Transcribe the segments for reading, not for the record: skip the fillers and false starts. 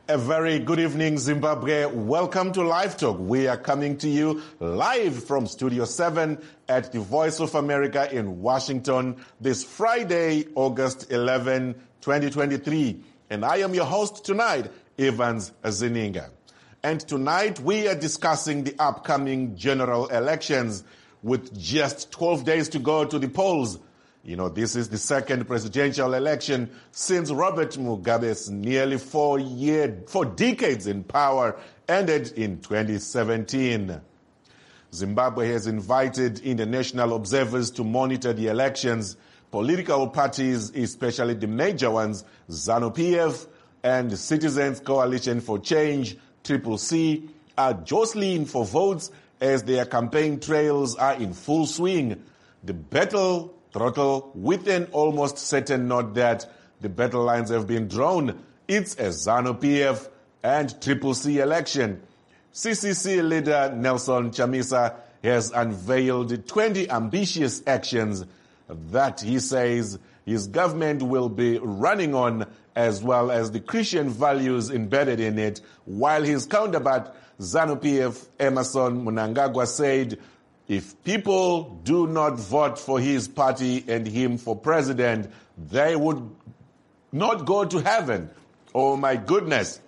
A very good evening, Zimbabwe. Welcome to Live Talk. We are coming to you live from Studio 7 at the Voice of America in Washington this Friday, August 11, 2023. And I am your host tonight, Evans Zininga. And tonight we are discussing the upcoming general elections with just 12 days to go to the polls. You know, this is the second presidential election since Robert Mugabe's nearly 4 decades in power ended in 2017. Zimbabwe has invited international observers to monitor the elections. Political parties, especially the major ones, ZANU-PF and Citizens Coalition for Change, CCC, are jostling for votes as their campaign trails are in full swing. The battle throttle with an almost certain note that the battle lines have been drawn. It's a ZANU-PF and CCC election. CCC leader Nelson Chamisa has unveiled 20 ambitious actions that he says his government will be running on, as well as the Christian values embedded in it, while his counterpart, ZANU-PF Emmerson Mnangagwa, said if people do not vote for his party and him for president, they would not go to heaven. Oh my goodness.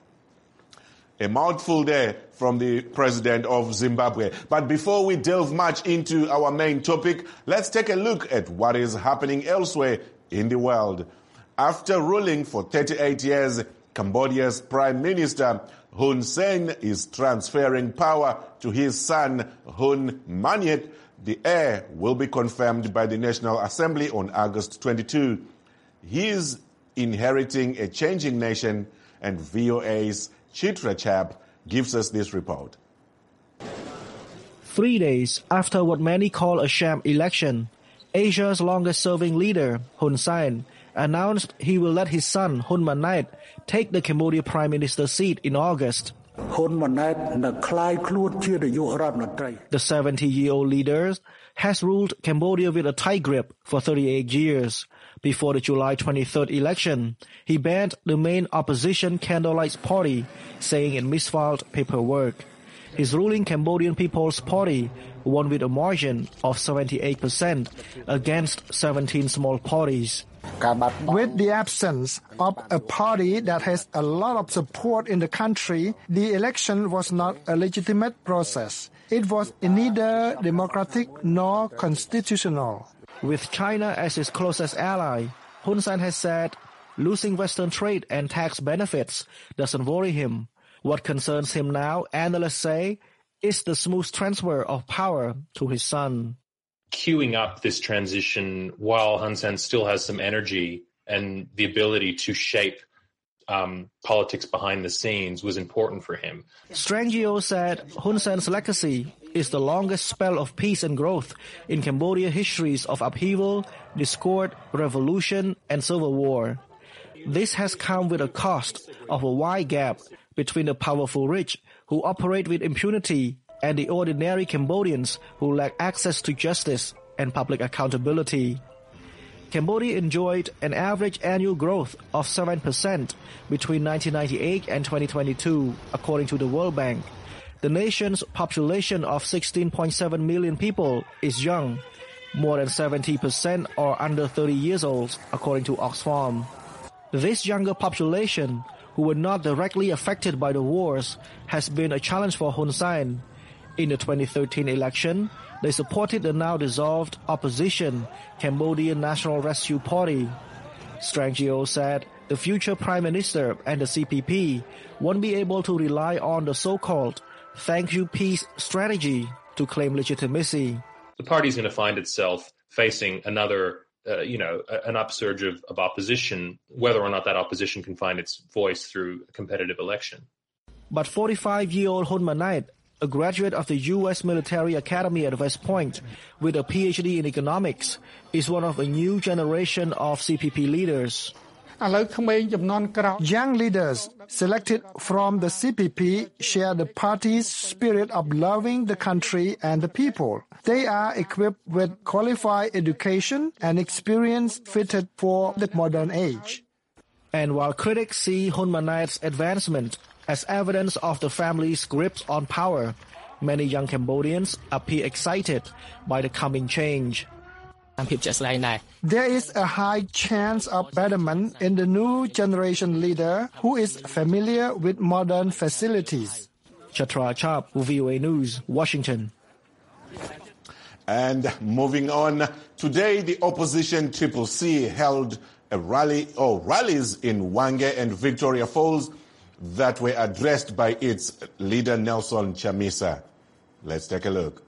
A mouthful there from the president of Zimbabwe. But before we delve much into our main topic, let's take a look at what is happening elsewhere in the world. After ruling for 38 years, Cambodia's Prime Minister Hun Sen is transferring power to his son Hun Manet. The heir will be confirmed by the National Assembly on August 22. He is inheriting a changing nation, and VOA's Chitra Chap gives us this report. 3 days after what many call a sham election, Asia's longest-serving leader, Hun Sen, announced he will let his son, Hun Manet, take the Cambodia Prime Minister seat in August. The 70-year-old leader has ruled Cambodia with a tight grip for 38 years. Before the July 23rd election, he banned the main opposition Candlelight Party, saying it misfiled paperwork. His ruling Cambodian People's Party won with a margin of 78% against 17 small parties. With the absence of a party that has a lot of support in the country, the election was not a legitimate process. It was neither democratic nor constitutional. With China as his closest ally, Hun Sen has said losing Western trade and tax benefits doesn't worry him. What concerns him now, analysts say, is the smooth transfer of power to his son. Queuing up this transition while Hun Sen still has some energy and the ability to shape politics behind the scenes was important for him. Strangio said Hun Sen's legacy is the longest spell of peace and growth in Cambodia histories of upheaval, discord, revolution, and civil war. This has come with a cost of a wide gap between the powerful rich who operate with impunity and the ordinary Cambodians who lack access to justice and public accountability. Cambodia enjoyed an average annual growth of 7% between 1998 and 2022, according to the World Bank. The nation's population of 16.7 million people is young. More than 70% are under 30 years old, according to Oxfam. This younger population, who were not directly affected by the wars, has been a challenge for Hun Sen. In the 2013 election, they supported the now dissolved opposition Cambodian National Rescue Party. Strangio said the future Prime Minister and the CPP won't be able to rely on the so-called thank you peace strategy to claim legitimacy. The party is going to find itself facing another an upsurge of opposition, whether or not that opposition can find its voice through a competitive election. But 45-year-old Hun Manet, a graduate of the U.S. Military Academy at West Point with a PhD in economics, is one of a new generation of CPP leaders. Young leaders selected from the CPP share the party's spirit of loving the country and the people. They are equipped with qualified education and experience fitted for the modern age. And while critics see Hun Manet's advancement As evidence of the family's grip on power, many young Cambodians appear excited by the coming change. There is a high chance of betterment in the new generation leader who is familiar with modern facilities. Chatra Chap, VOA News, Washington. And moving on, today the opposition Triple C held rallies in Hwange and Victoria Falls that were addressed by its leader Nelson Chamisa. Let's take a look.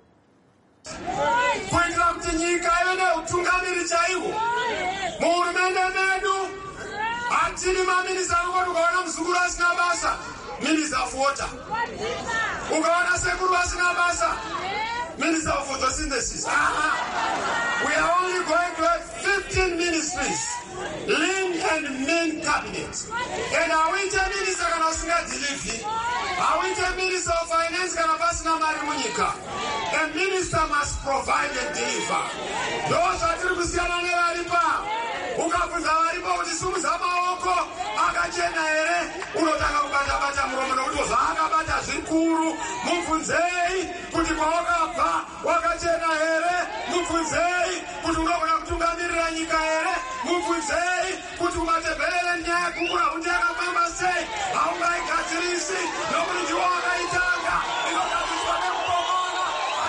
Minister of photosynthesis. We are only going to have 15 ministries, lean and mean cabinets. And our winter minister can also deliver. Our winter minister of finance can pass Marimunika. The minister must provide and deliver. Those are Tribusiana Neripa. Ukafunza walipo kujisumuza maoko akachena ere unotaka kubata mromo kuti zvakabata zvikuru mubvunzei kuti kwawakabva wakachena ere mubvunzei kuti unogona kutungamirira nyika ere mubvunzei kuti umatebherere nyaya yekukura kuti yakafamba sei haungaigadzirisi nokuti ndiwo wakaitanga inogadziswa nekubomona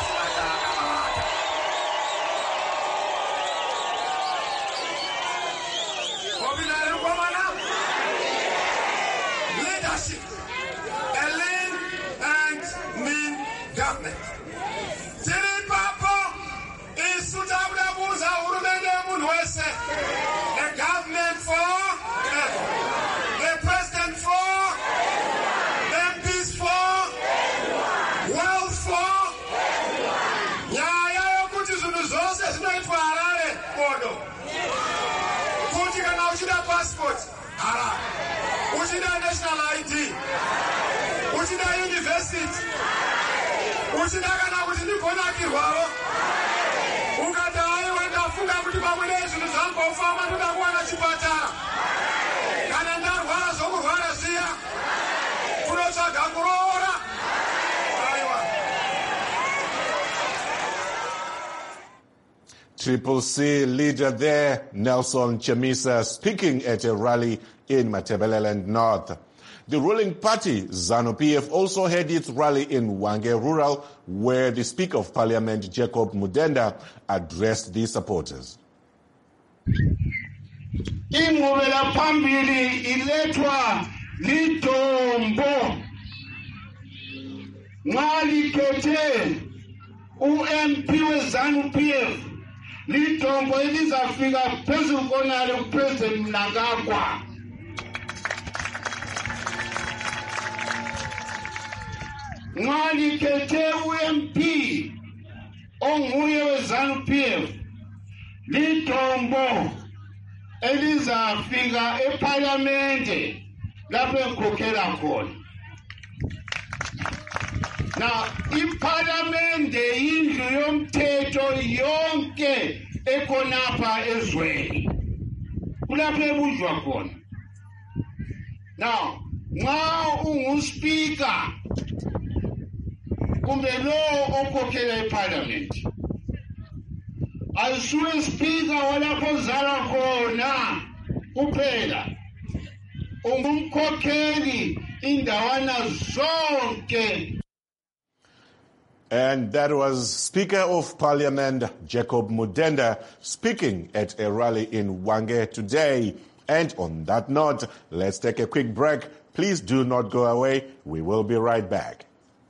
leadership, a lean and mean government. Tiri papo isutabuda buza urumende munwese. A government for everyone. A president for everyone. MPs for everyone. Wealth for everyone. Nyaya yokuti zvinhu zvose zvinoitwa Harare kodo. Kuti kana uchida passport Harare. Uchida national ID. Uchida university. Uchida kana kuti ndigonakirwawo. Ukadai wendafunga kuti pamwe nezvinhu zvangofamba ndoda kuwana chipatara. Kana ndarwara zvokurwara zviya. Kunotsvaga kuroora. Triple C leader there, Nelson Chamisa, speaking at a rally in Matabeleland North. The ruling party, ZANU-PF, also had its rally in Hwange Rural, where the Speaker of Parliament, Jacob Mudenda, addressed the supporters. Ingqubela phambili ilethwa lidombo nxa likhethe u-MP we-ZANU-PF lidombo elizafika phezulu konale kuPresident Mnangagwa. Nxa likhethe u-MP onguye we-ZANU-PF lidombo elizafika eParliamente lapho ekhokhela khona. Now, iParliamente yindlu yomthetho yonke ekhonapha ezweni. Kulapho ebuzwa khona. Now, nxa unguSpeaker kumbe lo okhokhela eParliament, ayisuke Speaker walapho zala khona kuphela. Ungumkhokheli indawana zonke. And that was Speaker of Parliament Jacob Mudenda speaking at a rally in Hwange today. And on that note, let's take a quick break. Please do not go away. We will be right back.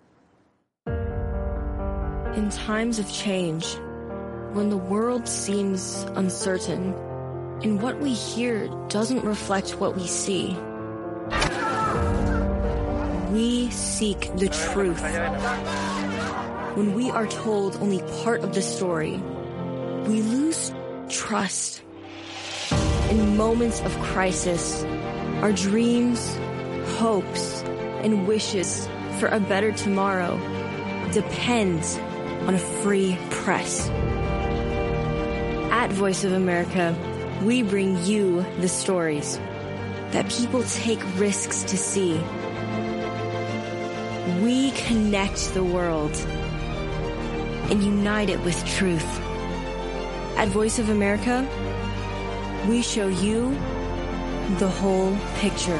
In times of change, when the world seems uncertain and what we hear doesn't reflect what we see, we seek the truth. When we are told only part of the story, we lose trust. In moments of crisis, our dreams, hopes, and wishes for a better tomorrow depend on a free press. At Voice of America, we bring you the stories that people take risks to see. We connect the world and unite it with truth. At Voice of America, we show you the whole picture.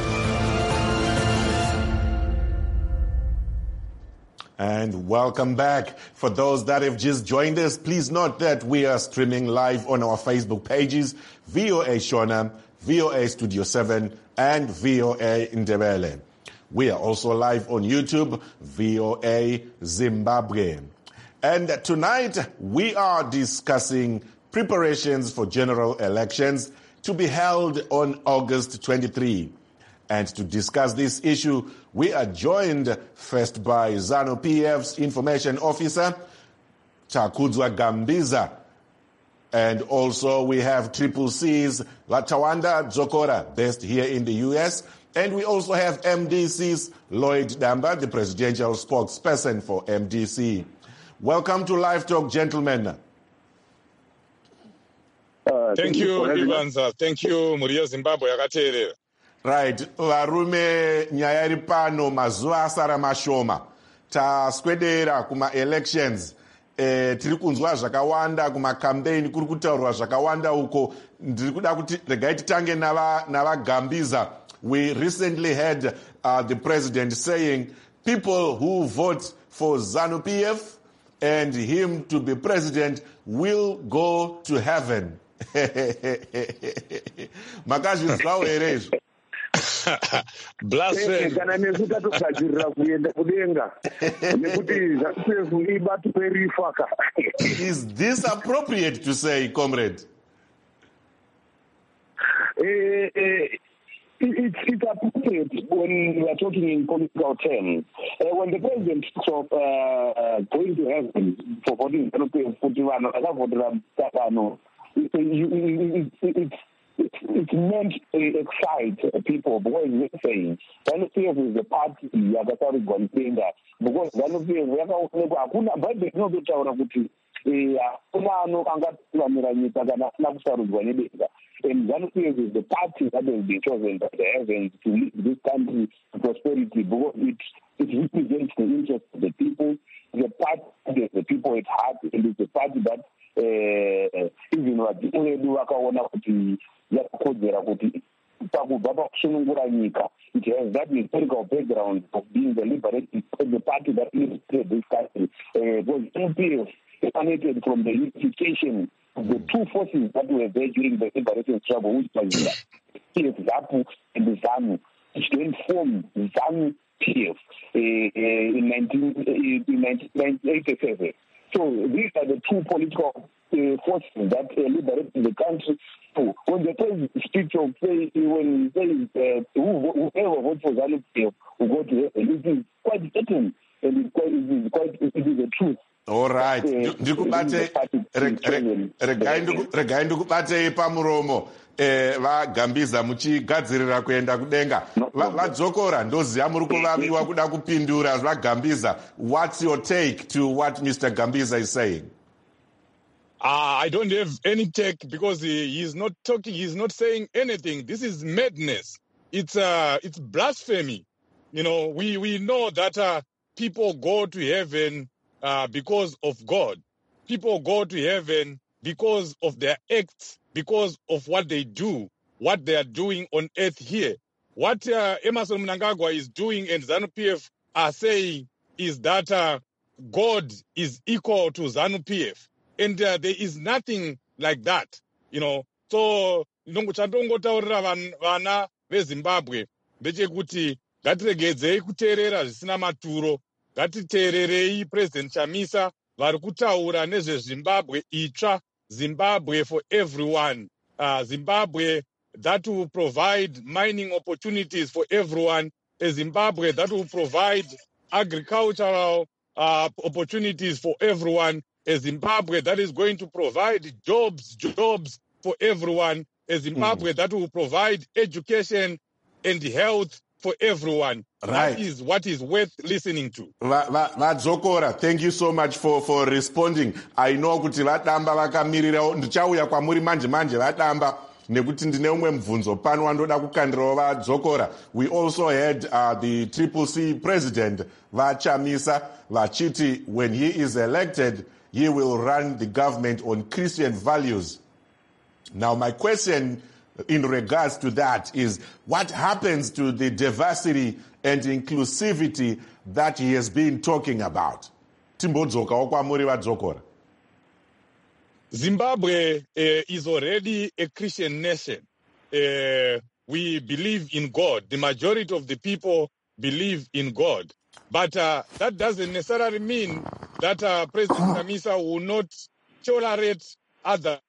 And welcome back. For those that have just joined us, please note that we are streaming live on our Facebook pages, VOA Shona, VOA Studio 7, and VOA Ndebele. We are also live on YouTube, VOA Zimbabwe. And tonight we are discussing preparations for general elections to be held on August 23. And to discuss this issue, we are joined first by ZANU-PF's Information Officer, Takudzwa Gambiza. And also we have Triple C's Latawanda Dzokora, based here in the U.S. And we also have MDC's Lloyd Damba, the presidential spokesperson for MDC. Welcome to Live Talk, gentlemen. Thank you, Ivanza. Thank you, Muria Zimbabwe. Right. Varume nyaya iri pano mazuva asara mashoma. Taswedera kuma elections. Tiri kunzwa zvakawanda kuma campaign kuri kutaurwa zvakawanda uko. Ndiri kuda kuti regai titange nava Gambiza. We recently had the president saying people who vote for ZANU-PF and him to be president will go to heaven. Makazvinzwawo here izvo? Blasphemy. Is this appropriate to say, comrade? It's appropriate when we are talking in political terms. When the president talks of going to heaven for voting, it's meant to excite people. Because we're saying ZANU-PF is the party yakatari gwanitenga because ZANU-PF hakuna Bible inototaura kuti hakuna angatungamira nyika kana asina kusarudzwa nedenga. And ZANU-PF is the party that has been chosen by the heavens to lead this country to prosperity because it represents the interests of the people. The party that the people at heart, and it's a party that even vadzimu vedu vakaona kuti yakakodzera kuti pakubva pakusunungura nyika. It has that historical background of being the liberating the party that liberated this country. Was ZANU-PF emanated from the unification of the two forces that were there during the liberation struggle, which was ZAPU and the ZANU, which then formed ZANU-PF in 1987. So these are the two political forces that liberated the country. So when the president speaks of when he says whoever votes for ZANU-PF will go to heaven, it is quite certain and it is the truth. All right. Regai ndikubatei pamuromo vaGambiza muchigadzirira kuenda kudenga. Vadzokora ndoziva muri kuvaviwa kuda kupindura zvaGambiza. What's your take to what Mr. Gambiza is saying? I don't have any take because he's not talking, he's not saying anything. This is madness. It's blasphemy. You know, we know that people go to heaven because of God. People go to heaven because of their acts, because of what they do, what they are doing on earth here. What Emmerson Mnangagwa is doing and ZANU-PF are saying is that God is equal to ZANU-PF. And there is nothing like that, you know. So, chandongotaurira vana veZimbabwe ndechekuti ngatiregedzei kuteerera zvisina maturo. Ngatiteererei President Chamisa vari kutaura nezveZimbabwe itsva, Zimbabwe for everyone, Zimbabwe that will provide mining opportunities for everyone, a Zimbabwe that will provide agricultural opportunities for everyone, a Zimbabwe that is going to provide jobs for everyone, a Zimbabwe that will provide education and health for everyone. Right. That is what is worth listening to. Vadzokora, thank you so much for responding. I know kuti vadamba vakamirira, ndichauya kwamuri manje vadamba. nekuti ndine umwe mubvunzo pano wandoda kukandirawo vadzokora. We also had the CCC president vaChamisa vachiti when he is elected he will run the government on Christian values. Now my question in regards to that is, what happens to the diversity and inclusivity that he has been talking about? Timbodzokawo kwamuri vadzokora. Zimbabwe is already a Christian nation. We believe in God. The majority of the people believe in God. But that doesn't necessarily mean that President Chamisa will not tolerate other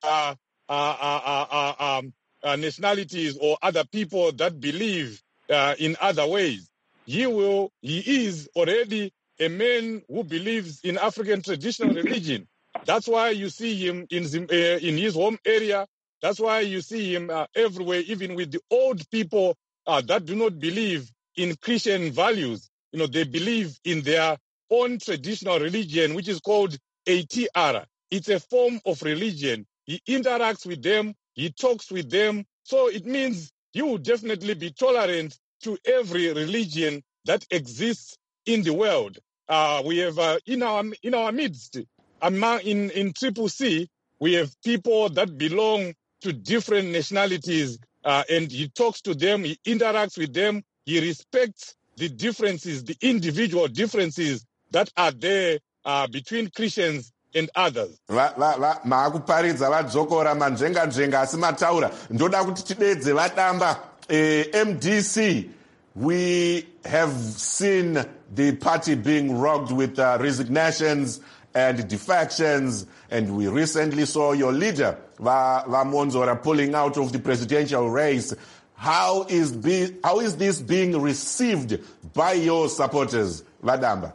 nationalities or other people that believe in other ways. He is already a man who believes in African traditional religion. That's why you see him in his home area. That's why you see him everywhere, even with the old people that do not believe in Christian values. You know, they believe in their own traditional religion, which is called ATR. It's a form of religion. He interacts with them. He talks with them. So it means you will definitely be tolerant to every religion that exists in the world. We have in our midst, in CCC, we have people that belong to different nationalities, and he talks to them, he interacts with them, he respects the differences, the individual differences that are there between Christians and others. Maakuparidza vadzokora manzvenga asi mataura. Ndoda kuti tidedze vadamba MDC. We have seen the party being rocked with resignations and defections, and we recently saw your leader, Vamonzora, pulling out of the presidential race. How is this being received by your supporters, Vadamba?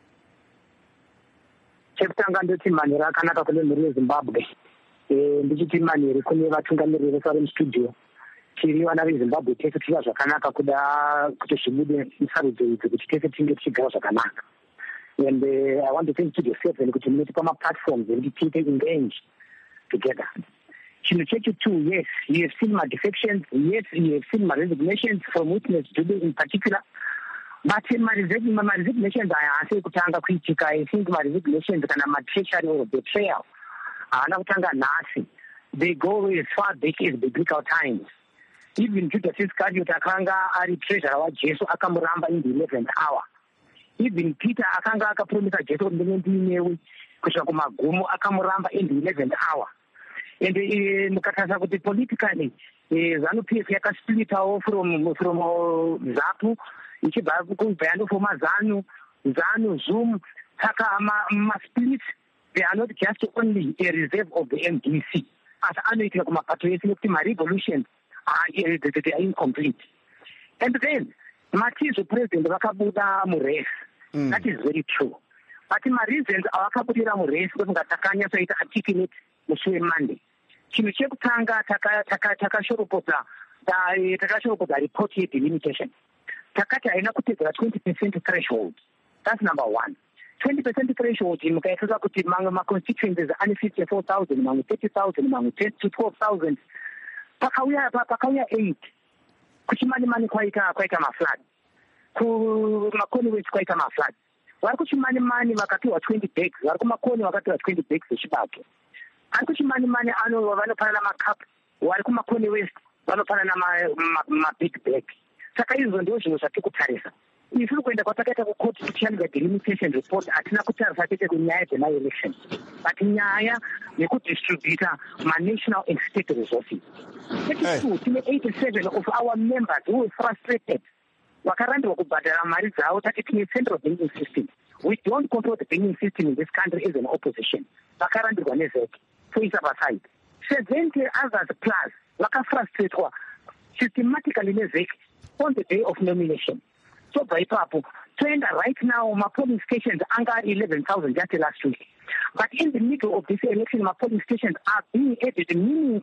Chekutanga ndoti manhero akanaka kune mhuri yeZimbabwe. Ndichiti manhero kune vatungamiriri vese vari mustudio. Tiri vana veZimbabwe tese tiri zvakanaka kuda kuti zvibude musarudzo idzi kuti tese tinge tichigara zvakanaka. And I want to thank Studio 7 kuti munotipa maplatforms ekuti tiite engage together. Chinhu chechitu, yes, you have seen my defections, yes, you have seen my resignations from Witness Jubilee in particular. But my resignations haasi kutanga kuitika. I think my resignations kana treachery or betrayal haana kutanga nhasi. They go as far back as biblical times. Even Judas Iscariot akanga ari treasurer waJesu akamuramba in the 11th hour. Even Peter akanga akapromisa Jesu kuti ndinewe kusvika kumagumo akamuramba in the 11th hour. And mukatarisa kuti politically ZANU-PF yakasplitawo from ZAPU ichibva kubva yandofoma ZANU, ZUM. Saka ma-split, they are not just only a reserve of the MDC. As anoitika kumapato ese nekuti ma-revolutions they are incomplete. And then Matizo president vakabuda murace. That is very true. But my reasons avakabudira murace kuti ngatakanyatsoita articulate musi weMonday. Chinhu chekutanga takashoropodza report yedelimitation. Takati haina kutedzera 20% threshold. That's number one. 20% threshold mukaitira kuti mamwe ma-constituencies ane 54,000, mamwe 30,000, mamwe 12,000. Pakauya 8. Kuchimani kwaita maflood. Kumakoni west kwaita maflood. Vari kuchimani vakapiwa 20 bags. Vari kumakoni vakapiwa 20 bags zechibage. Ari kuchimani vanopanana makapu. Vari kumakoni west vanopanana mabig bag. Saka izvo ndio zvinhu zvatiri kutarisa. Isi kuenda kwatakaita kukoti tichanidza delimitation report hatina kutarisa chete kunyaya dzema-election, but nyaya yekudistributa ma-national and state resources. Chechitatu, tine 87 of our members who were frustrated. Vakarandirwa kubhadhara mari dzavo tati tine central banking system. We don't control the banking system in this country as an opposition. Vakarandirwa neZEC. Toisa paside. 70 others plus vakafrustratwa systematically neZEC on the day of nomination. So by ipapo, right now, my polling stations are 11,000 just last week. But in the middle of this election, my polling stations are being added, meaning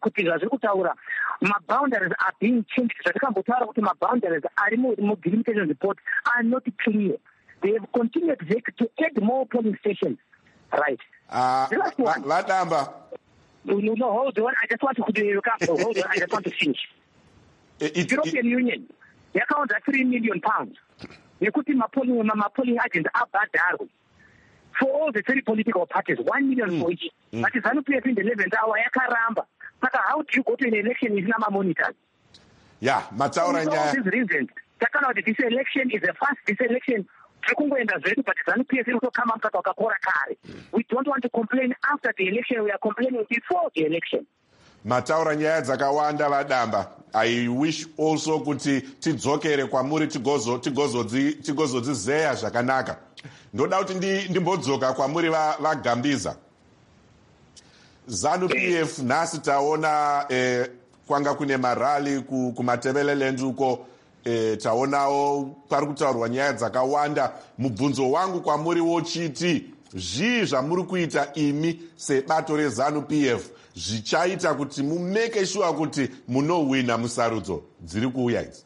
my boundaries are being changed. My boundaries are removed, my delimitation reports are not clear. They have continued to add more polling stations. Right. Ladamba, No, hold on. I just want to hold on. I just want to finish. European Union, they account at £3 million. They could be polling agents abhadharwe for all the three political parties, 1 million for each. But if ZANU-PF in the 11th hour, yakaramba. But how do you go to an election if not monitors? Yeah, Mataura. For all these reasons, this election is a fast. This election, but ZANU-PF will come after Kare. We don't want to complain after the election. We are complaining before the election. Mataura nyaya dzakawanda vadamba. I wish also kuti tidzokere kwamuri tigozodzizeya zvakanaka. Ndoda kuti ndimbodzoka kwamuri vaGambiza. ZANU-PF nhasi taona kwanga kune marali kumatebeleland uko, taonawo pari kutaurwa nyaya dzakawanda. Mubvunzo wangu kwamuri wochiti zvii zvamuri kuita imi sebato reZANU-PF zvichaita kuti mumeke sure kuti munowina musarudzo dziri kuuya idzi?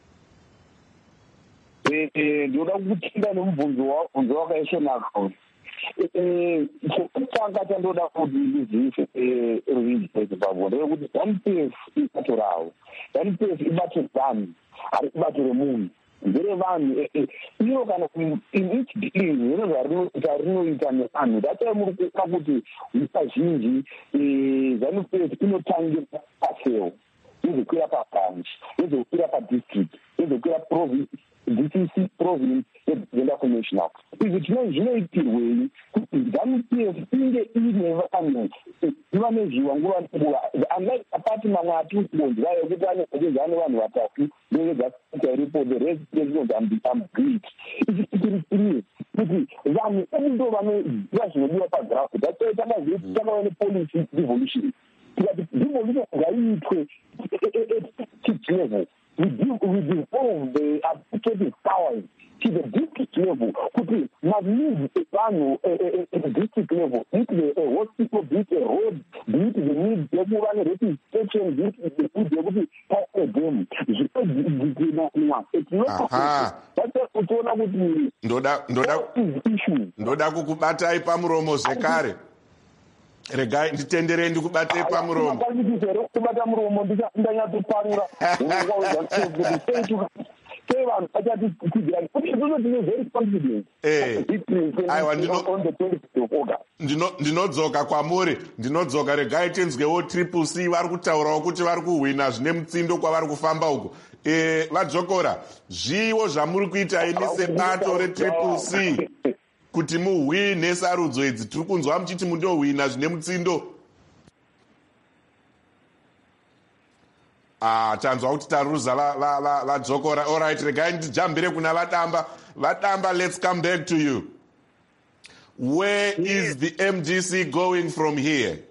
Ndoda kutinda nomubvunzo wakaisvonaka. Chekutanga chandoda kuti ndizivise ruzhinji rweZimbabwe ndeyekuti ZANU-PF ibato rawo. ZANU-PF ibato dzanu, ari ibato remunhu. Ndere vanhu iro kana in each dealing rinoita nevanhu datai muri kuona kuti kazhinji ZANU-PF inotangira paseo yozokwira pabranch yozokwira padistrict yozokwira province DCC province yozoenda kunational. Izvi zvinoitirwei kuti ZANU-PF inge ine vanhu iva nezviwa nguva unlike apati mamwe atiri kubonzwa yekuti anezvezano vanhu vatatu ndevedzakaita iripo the rest president I'm great. Izvi tiri kuti vanhu edu ndo vanoziva zvinodiwa pagrafu. Datai takauya nepolicy devolution. Tikati devolution ngaiitwe at level. We devolve the administrative powers to the district level. Kuti needs evanhu at the district level, be it a hospital, be it a road, be it the needs yekuvana refugee station, be it the food yekuti pae them. Zvinozikinwa. It's not kutoona kuti ndoda kukubatai pamuromo zvekare. Regai nditenderei ndikubatei pamuromo. Kubata muromo ndanyatsoparura. Ndinodzoka kwamuri, ndinodzoka. Regai tinzwewo Triple C vari kutaurawo kuti vari kuhwina zvine mutsindo kwavari kufamba uko. Vadzokora, zviwo zvamuri kuita imi sebato reTriple C kuti muhwine sarudzo idzi. Tiri kunzwa muchiti mundohwina zvine mutsindo. Tanzwa kuti taruza vadzokora. All right, regai ndijambire kuna vadamba. Let's come back to you. Where is the MDC going from here?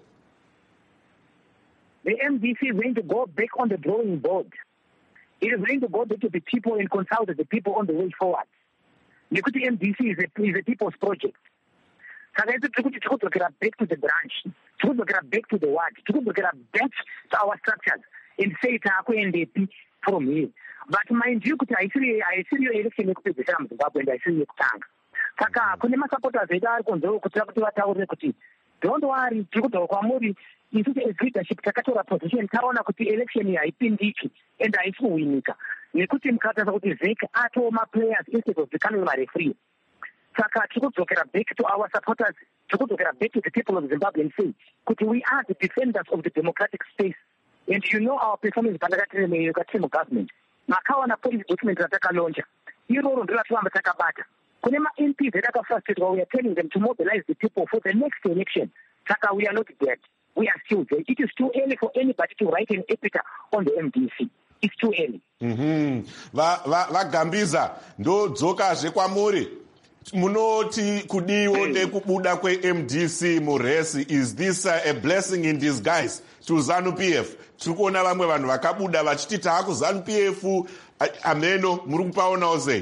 The MDC is going to go back on the drawing board. It is going to go back to the people and consult the people on the way forward. Nekuti MDC is a people's project. Saka isi tiri kudzokera back to the branch, tiri kudzokera back to the ward, tiri kudzokera back to our structures and say taakuendepi from here. But mind you kuti haisiriyo election yekupedzisira muZimbabwe and haisiriyo yekutanga. Saka kune masupporters edu ari kunzewo kuti vataurire kuti don't worry, tiri kutaura kwamuri isusu as leadership takatora position taona kuti election iyi haipindiki and haisi kuwinika. Nekuti mukataza kuti ZEC atoo maplayers instead of becoming mareferee. Saka tiri kudzokera back to our supporters, tiri kudzokera back to the people of Zimbabwe and say kuti we are the defenders of the democratic space. And you know our performance pandakatimu government. Makawana police document ratakalonja. Iroro ndiratoramba takabata. Kune ma-MPs etakafrustrated, we are telling them to mobilize the people for the next election. Saka we are not dead. We are still there. It is too early for anybody to write an epitaph on the MDC. It's too early. VaGambiza ndodzokazve kwamuri. Munoti kudiwo nekubuda kweMDC muresi. Is this a blessing in disguise to ZANU-PF? Tiri kuona vamwe vanhu vakabuda vachiti taaku ZANU-PF ameno muri kupaonawo sei?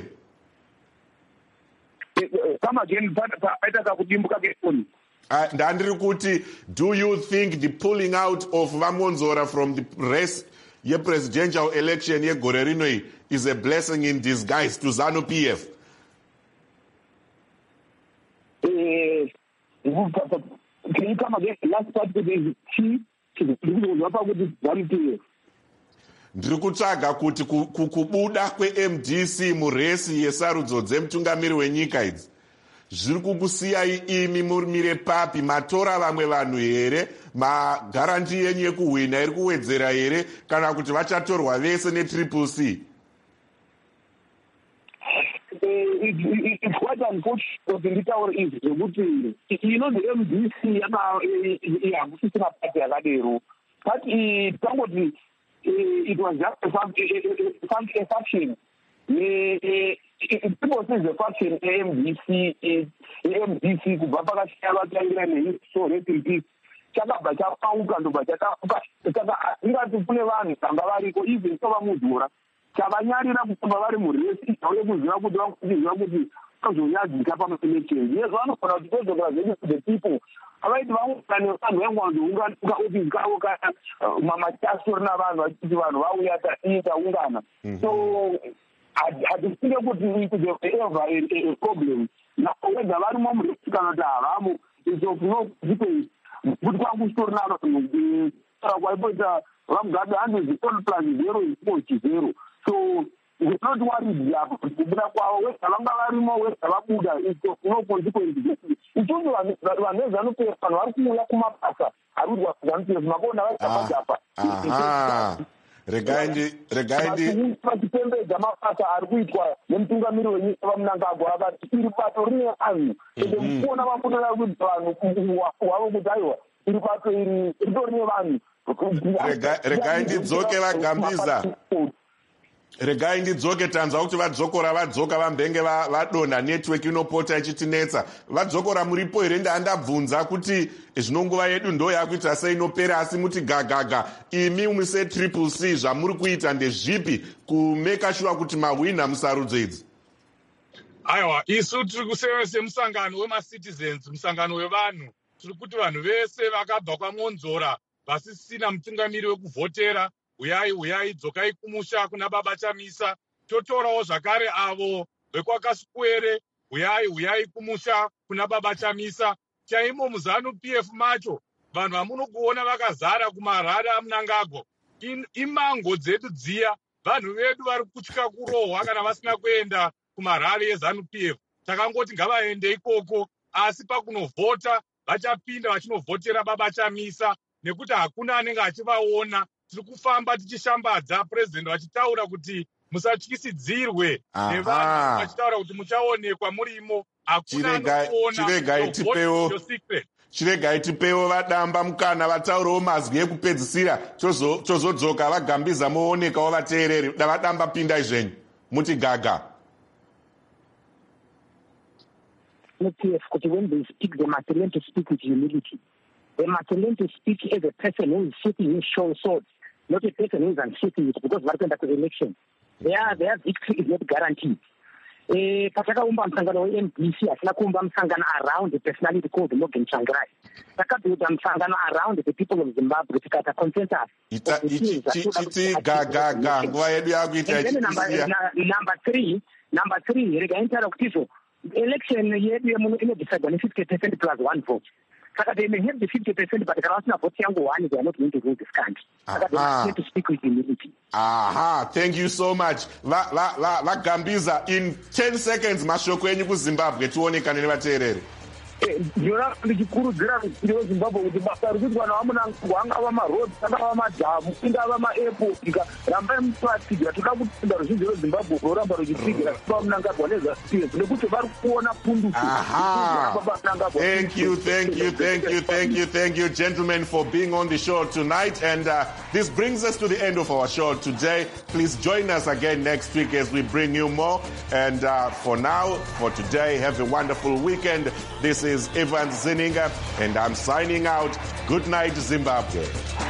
Come again, paita kudimbuka kefoni. Ndandiri kuti, do you think the pulling out of Vamonzora from the race yepresidential election yegore rino is a blessing in disguise to can you come again? Last part of the key to the Zanu-PF. Ndiri kutsvaga kuti kubuda kweMDC muresi yesarudzo dzemutungamiri wenyika idzi zviri kukusiyai imi mumire papi? Matora vamwe vanhu here? Magaranti yenyu yekuhwina iri kuwedzera here, kana kuti vachatorwa vese netriple C? It's quite unfortunate kuti nditaure izvi zvekuti inonzi MDC yakusisina pati yakadero, but tangoti it was just a faction. People say the faction MDC kubva pakashaya vataira nehisto repeat chakabva chapauka ndobva chakauka. Saka ingati kune vanhu vanga variko even sovamudhura chavanyarira kutamba vari muresi auye kuziva kuti vakuziva kuti vazonyadzika pamaelections. Yes, vanofana kuti tozokora zvedu the people avaiti vaungane vanhu vaingozounganika ofisi kavo kana matastori navanhu vachiti vanhu vauya taungana. So hatifunge kuti it is ever a problem. Wega varimo muresi kana kuti havamo iso kuti kwangu sitori navanhu kwaipoita vamugabe 100+0 So we're not worried kubuda kwavo wega vanga varimo wega vabuda iso no consequences. Ichonzo vanhu vezanu-PF vanhu vari kuuya kumabasa ari kuti vazanu-PF makona vaitapajapa. Regai mabasa ari kuitwa nemutungamiri wenyika vamunangagwa akati iri bato rine vanhu ende mukuona vafundira kuti vanhu wavo kuti aiwa iri bato iri ritorine vanhu. Regai ndidzoke vagambiza. Regai ndidzoke tanzwa kuti vadzoka vambenge vadonha network inopota ichitinetsa. Vadzokora muripo here? Ndandabvunza kuti zvinonguva yedu ndo yakuita sei inopera, asi muti gagaga imi muse triple C zvamuri kuita ndezvipi kumeka sure kuti mahwina musarudzo idzi? Aiwa, isu tiri kusevesa musangano wemacitizens, musangano wevanhu. Tiri kuti vanhu vese vakabva kwaMonzora vasisina mutungamiri wekuvhotera, uyai dzokai kumusha kuna baba Chamisa. Totorawo zvakare avo vekwakaswere, uyai kumusha kuna baba Chamisa. Chaimo muzanu-PF macho vanhu vamunokuona vakazara kumarara aMnangagwa imango dzedu dziya. Vanhu vedu vari kutya kurohwa kana vasina kuenda kumarari ezanu-PF. Takangoti ngavaende ikoko, asi pakunovhota vachapinda vachinovhotera baba Chamisa, nekuti hakuna anenge achivaona. Tiri kufamba tichishambadza president vachitaura kuti musatyisidzirwe nevanhu vachitaura kuti muchaonekwa murimo. Hakuna anokuona. Chiregai tipewo vadamba mukana vataurewo mazwi ekupedzisira chozodzoka vagambiza moonekawo vateereri. Vadamba pindai zvenyu muti gaga. Kuti when they speak, they must learn to speak with humility. They must learn to speak as a person who is sitting in show swords, not a person who is unsitting it, because what happened at the election, their victory is not guaranteed. Patakaumba msangano wa MDC asina kuumba msangano around the personality called Morgan Tsvangirai. Takabuilda msangano around the people of Zimbabwe tikata consensus. Iti gaga nguva yedu yakuita ichisiya. Number 3 rega intara kutizo election yedu inodecide ne 50% plus 1 vote. Saka they may have the 50%, but kana vasina vote yangu 1, they are not going to rule this country. Saka they must to speak with humility. Thank you so much. Vagambiza, in 10 seconds mashoko enyu kuZimbabwe tuonekane nevateereri. Ndira ndichikurudzira kuti weZimbabwe kuti basa rikuitwa naVamunangagwa angava maroads, angava madhamu, ingava maairport, rambai mupatsigira. Toda kuti ruzhinji rweZimbabwe roramba ruchitsigira vaMunangagwa nezvaPF nekuti vari kuona punduso. Thank you, gentlemen, for being on the show tonight. And this brings us to the end of our show today. Please join us again next week as we bring you more. And for now, for today, have a wonderful weekend. This is Evans Zininga, and I'm signing out. Good night, Zimbabwe.